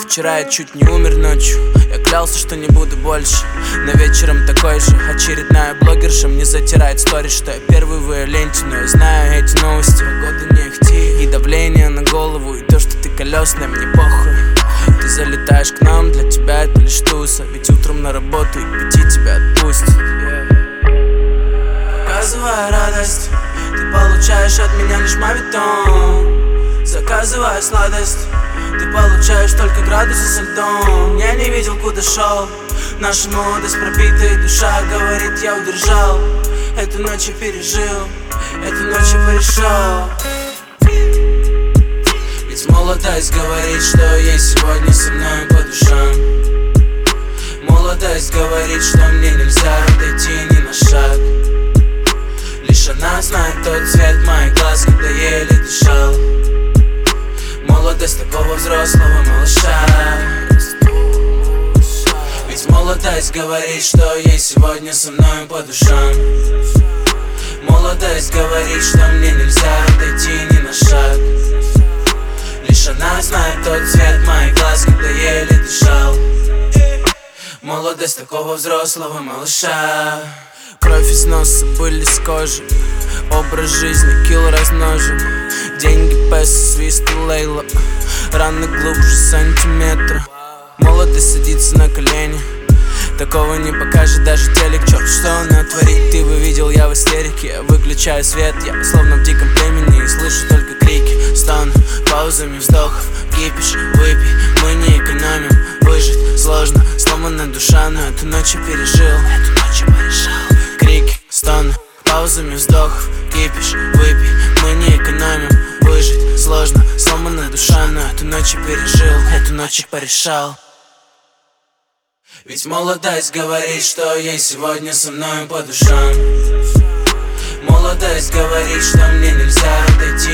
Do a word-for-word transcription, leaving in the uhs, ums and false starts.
Вчера я чуть не умер ночью. Я клялся, что не буду больше. Но вечером такой же. Очередная блогерша мне затирает сторис, что я первый в ее ленте. Но я знаю эти новости. Погода не ахти. И давление на голову. И то, что ты колесная, мне похуй. Ты залетаешь к нам, для тебя это лишь туса. Ведь утром на работу и к пяти тебя отпустят. Показывая радость, ты получаешь от меня лишь мавитон. Заказывая сладость, ты получаешь только градусы со льдом. Я не видел, куда шел. Наша молодость пропитая, душа говорит, я удержал. Эту ночь я пережил, эту ночь я порешал. Ведь молодость говорит, что ей сегодня со мной по душам. Молодость говорит, что мне нельзя отойти ни на шаг. Лишь она знает тот цвет моих глаз, когда еле дышал. Молодость такого взрослого малыша. Ведь молодость говорит, что ей сегодня со мной по душам. Молодость говорит, что мне нельзя отойти ни на шаг. Лишь она знает тот цвет моих глаз, когда еле дышал. Молодость такого взрослого малыша. Кровь из носа, пыль из кожи. Образ жизни, килл размножим. Деньги, песо, свист и лейла. Раны глубже сантиметра. Молодость садится на колени. Такого не покажет даже телек. Черт, что он натворит, ты бы видел, я в истерике. Я выключаю свет, я словно в диком племени. И слышу только крики, стоны, паузами вздохов. Кипиш, выпей, мы не экономим. Выжить сложно, сломанная душа. Но эту ночь я пережил, эту ночь я порешал. Крики, стоны, паузами вздохов. Кипиш, выпей, мы не экономим. Выжить сложно, сломанная душа. Но эту ночь я пережил, эту ночь я порешал. Ведь молодость говорит, что ей сегодня со мной по душам. Молодость говорит, что мне нельзя отойти